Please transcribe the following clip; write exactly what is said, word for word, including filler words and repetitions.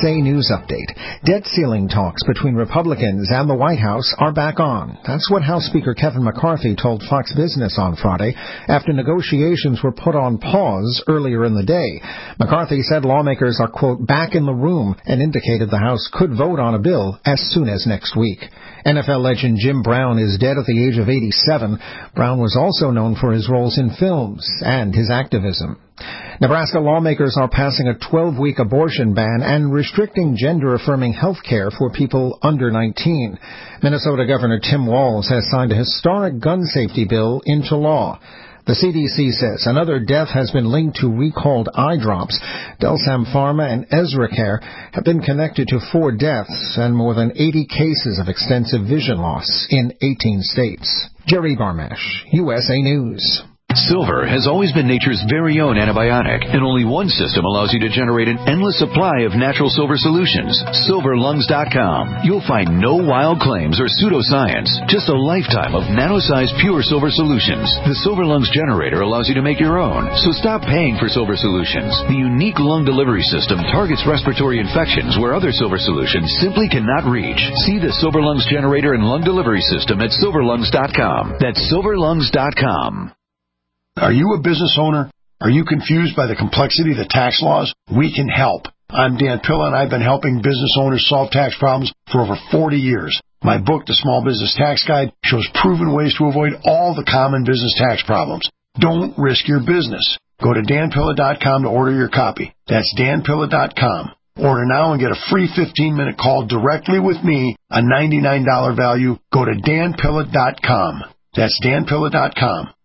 A News Update. Debt ceiling talks between Republicans and the White House are back on. That's what House Speaker Kevin McCarthy told Fox Business on Friday after negotiations were put on pause earlier in the day. McCarthy said lawmakers are, quote, back in the room and indicated the House could vote on a bill as soon as next week. N F L legend Jim Brown is dead at the age of eighty-seven. Brown was also known for his roles in films and his activism. Nebraska lawmakers are passing a twelve-week abortion ban and restricting gender-affirming health care for people under nineteen. Minnesota Governor Tim Walz has signed a historic gun safety bill into law. The C D C says another death has been linked to recalled eye drops. Delsam Pharma and EzraCare have been connected to four deaths and more than eighty cases of extensive vision loss in eighteen states. Jerry Barmash, U S A News. Silver has always been nature's very own antibiotic, and only one system allows you to generate an endless supply of natural silver solutions. silver lungs dot com. You'll find no wild claims or pseudoscience, just a lifetime of nano-sized pure silver solutions. The Silver Lungs generator allows you to make your own, so stop paying for silver solutions. The unique lung delivery system targets respiratory infections where other silver solutions simply cannot reach. See the Silver Lungs generator and lung delivery system at silver lungs dot com. That's silver lungs dot com. Are you a business owner? Are you confused by the complexity of the tax laws? We can help. I'm Dan Pilla, and I've been helping business owners solve tax problems for over forty years. My book, The Small Business Tax Guide, shows proven ways to avoid all the common business tax problems. Don't risk your business. Go to dan pilla dot com to order your copy. That's dan pilla dot com. Order now and get a free fifteen-minute call directly with me, a ninety-nine dollars value. Go to dan pilla dot com. That's dan pilla dot com.